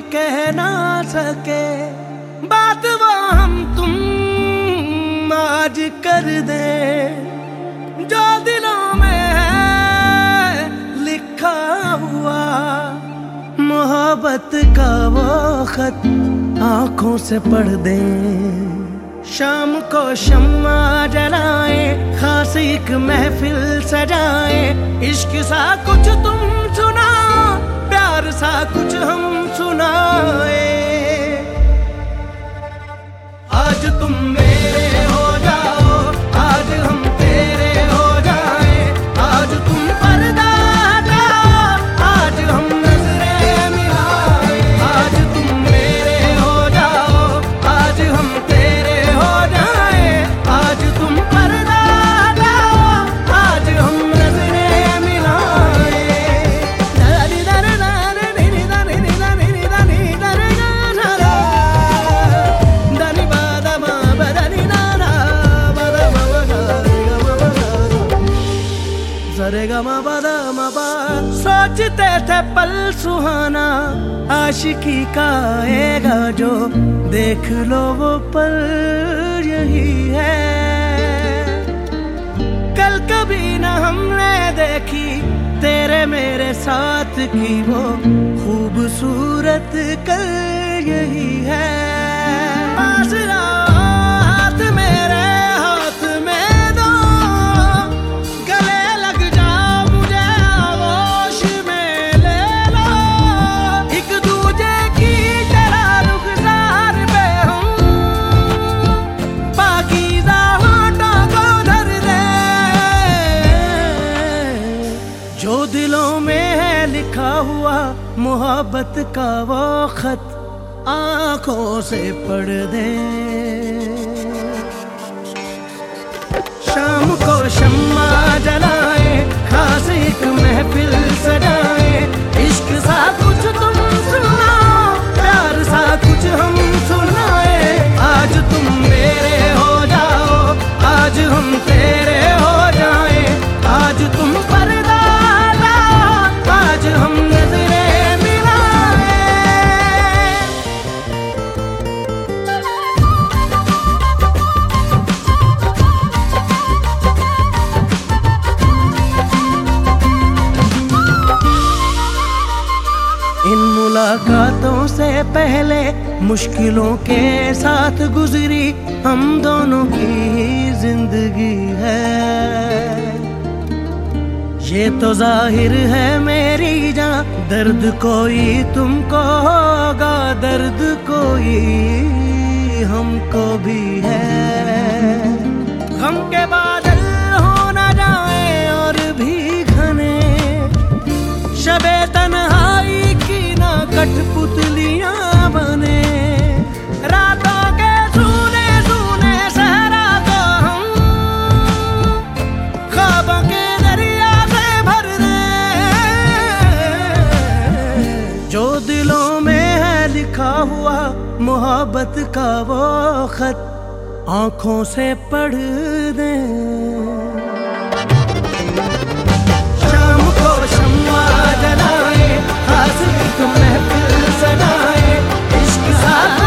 कह ना सके, बात वो हम तुम आज कर दे। जो दिलों में है लिखा हुआ, मोहब्बत का वो खत आंखों से पढ़ दे। शाम को शम्मा जलाए, खास एक महफिल सजाए। इश्क सा कुछ तुम सुनाओ, प्यार सा कुछ हम सुनाए। आज तुम मेरे हो जाओ, आज हम तेरे हो जाए। आज तुम पर्दा हटाओ, आज हम नजरें मिलाए। आज तुम मेरे हो जाओ, आज हम तेरे हो जाए। आज तुम पर्दा हटाओ, आज हम नजरें मिलाए। दरी दरी दरी दरी दरी दरी दरी दरी गाना दनी बादा मा बदनी नाना बादा मा सरे गा मा बादा मा बा। सोचते थे पल सुहाना, आशिकी का आएगा जो, देख लो वो पल यही है। कल कभी न हमने देखी तेरे मेरे साथ की वो खूबसूरत कल यही है। पास रहो, हाथ मेरे हाथ में दो, गले लग जाओ मुझे आगोश में ले लो। एक दूजे की तरह रुखसार पे हम पाकीज़ा होठों को धर दे। जो दिलों में है लिखा हुआ, मोहब्बत का वो खत आंखों से पढ़ दे। शाम को शम्मा जलाए, खास एक महफिल सजाए। इश्क सा कुछ तुम सुनाओ, प्यार सा कुछ हम सुनाए। आज तुम मेरे हो जाओ, आज हम तेरे हो जाए। आज तुम पर्दा हटाओ, आज हम नजरें मिलाए। इन मुलाकातों से पहले मुश्किलों के साथ गुजरी हम दोनों की जिंदगी है। ये तो जाहिर है मेरी जान, दर्द कोई तुमको होगा, दर्द कोई हमको भी है। गम के बादल हो न जाए और भी घने, शबे तन्हाई की ना कठपुतलियां बने। रातों के सूने सूने सहरा को हम ख्वाबों के दरिया से भर दे। जो दिलों में है लिखा हुआ, मोहब्बत का वो खत आंखों से पढ़ दे। शाम को शम्मा जलाए, खास एक महफिल सजाए। इश्क सा